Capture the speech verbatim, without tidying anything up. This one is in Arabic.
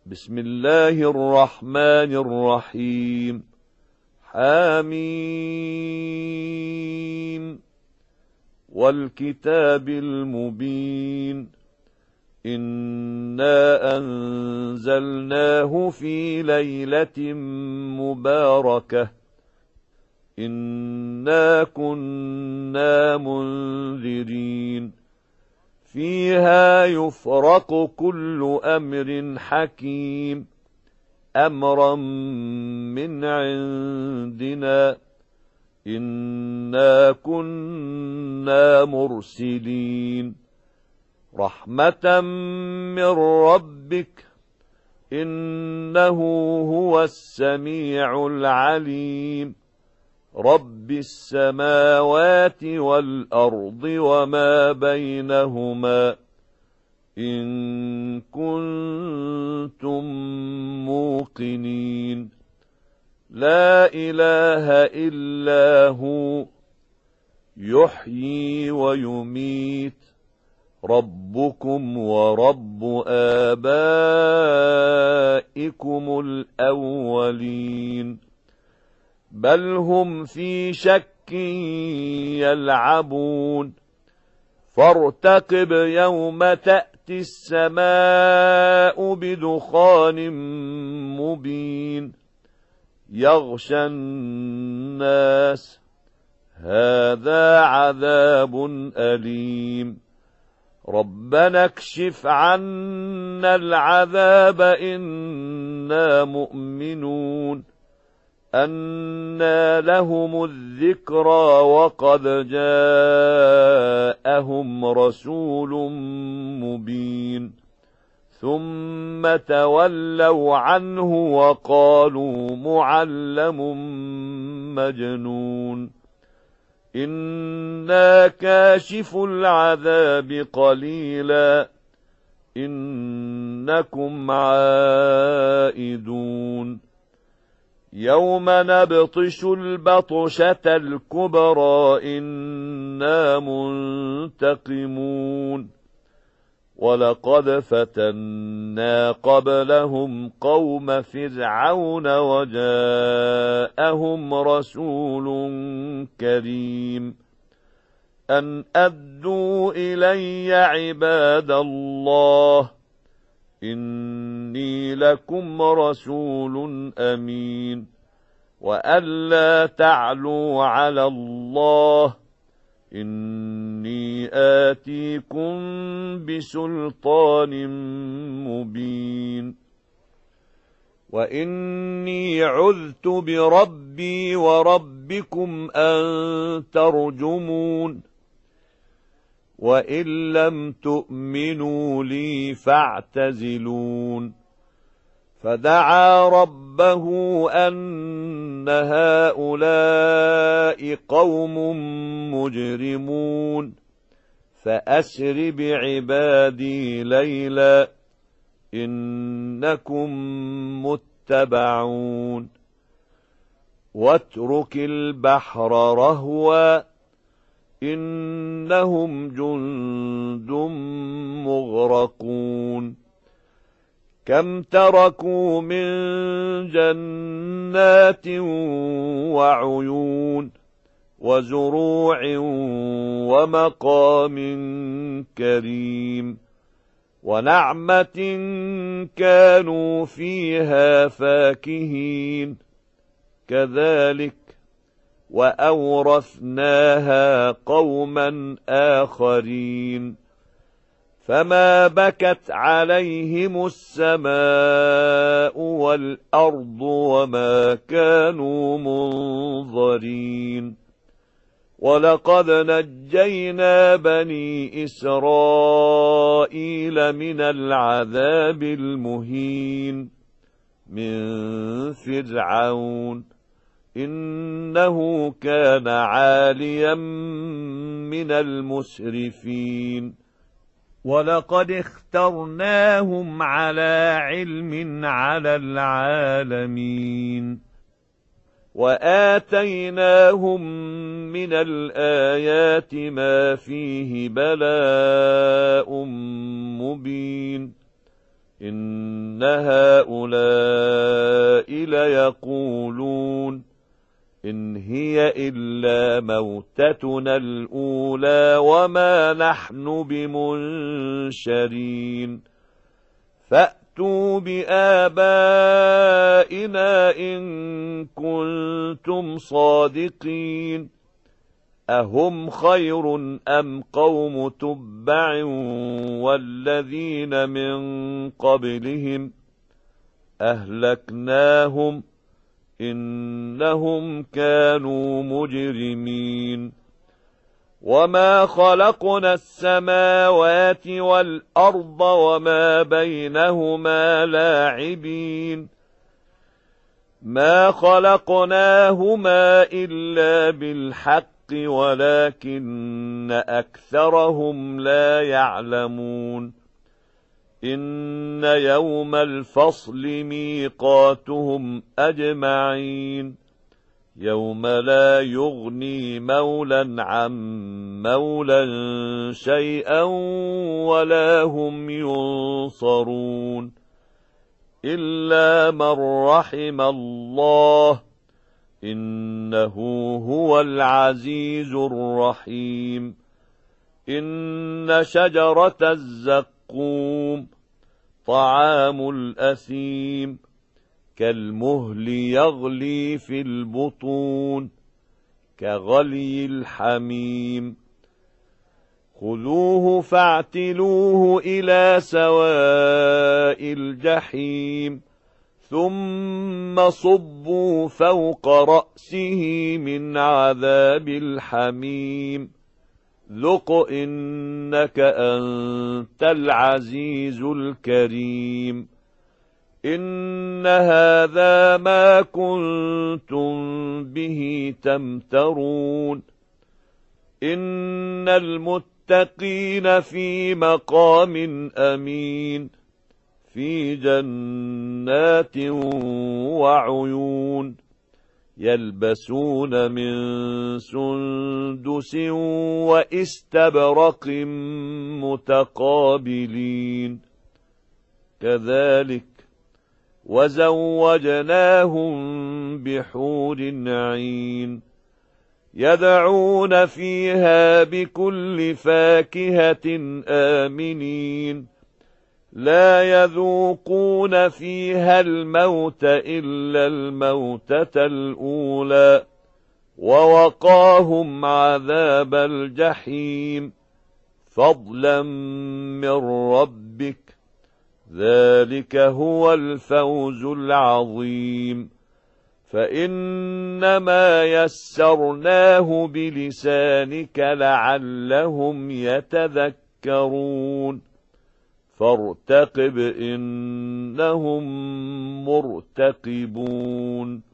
بسم الله الرحمن الرحيم. حميم والكتاب المبين. إنا أنزلناه في ليلة مباركة إنا كنا منذرين فيها يفرق كل أمر حكيم أمرا من عندنا إنا كنا مرسلين رحمة من ربك إنه هو السميع العليم رب السماوات والأرض وما بينهما إن كنتم موقنين لا إله إلا هو يحيي ويميت ربكم ورب آبائكم الأولين بل هم في شك يلعبون فارتقب يوم تأتي السماء بدخان مبين يغشى الناس هذا عذاب أليم ربنا اكشف عنا العذاب إنا مؤمنون أنى لهم الذكرى وقد جاءهم رسول مبين ثم تولوا عنه وقالوا معلم مجنون إنا كاشف العذاب قليلا إنكم عائدون يوم نبطش البطشة الكبرى إنا منتقمون ولقد فتنا قبلهم قوم فرعون وجاءهم رسول كريم أن أدوا إلي عباد الله إني لكم رسول أمين وألا تعلوا على الله إني آتيكم بسلطان مبين وإني عذت بربي وربكم أن ترجمون وإن لم تؤمنوا لي فاعتزلون فدعا ربه أن هؤلاء قوم مجرمون فأسر بعبادي ليلا إنكم متبعون واترك البحر رهوا إنهم جند مغرقون كم تركوا من جنات وعيون وزروع ومقام كريم ونعمة كانوا فيها فاكهين كذلك وأورثناها قوما آخرين فما بكت عليهم السماء والأرض وما كانوا منظرين ولقد نجينا بني إسرائيل من العذاب المهين من فرعون إنه كان عاليا من المسرفين ولقد اخترناهم على علم على العالمين وآتيناهم من الآيات ما فيه بلاء مبين إن هؤلاء ليقولون إن هي إلا موتتنا الأولى وما نحن بمنشرين فأتوا بآبائنا إن كنتم صادقين أهم خير أم قوم تبع والذين من قبلهم أهلكناهم إنهم كانوا مجرمين وما خلقنا السماوات والأرض وما بينهما لاعبين ما خلقناهما إلا بالحق ولكن أكثرهم لا يعلمون إن يوم الفصل ميقاتهم أجمعين يوم لا يغني مولا عن مولا شيئا ولا هم ينصرون إلا من رحم الله إنه هو العزيز الرحيم إن شجرة الزقوم طعام الأثيم كالمهل يغلي في البطون كغلي الحميم خذوه فاعتلوه إلى سواء الجحيم ثم صبوا فوق رأسه من عذاب الحميم ذق إنك أنت العزيز الكريم إن هذا ما كنتم به تمترون إن المتقين في مقام أمين في جنات وعيون يلبسون من سندس واستبرق متقابلين كذلك وزوجناهم بحور عين يدعون فيها بكل فاكهة آمنين لا يذوقون فيها الموت إلا الموتة الأولى ووقاهم عذاب الجحيم فضلا من ربك ذلك هو الفوز العظيم فإنما يسرناه بلسانك لعلهم يتذكرون فارتقب إنهم مرتقبون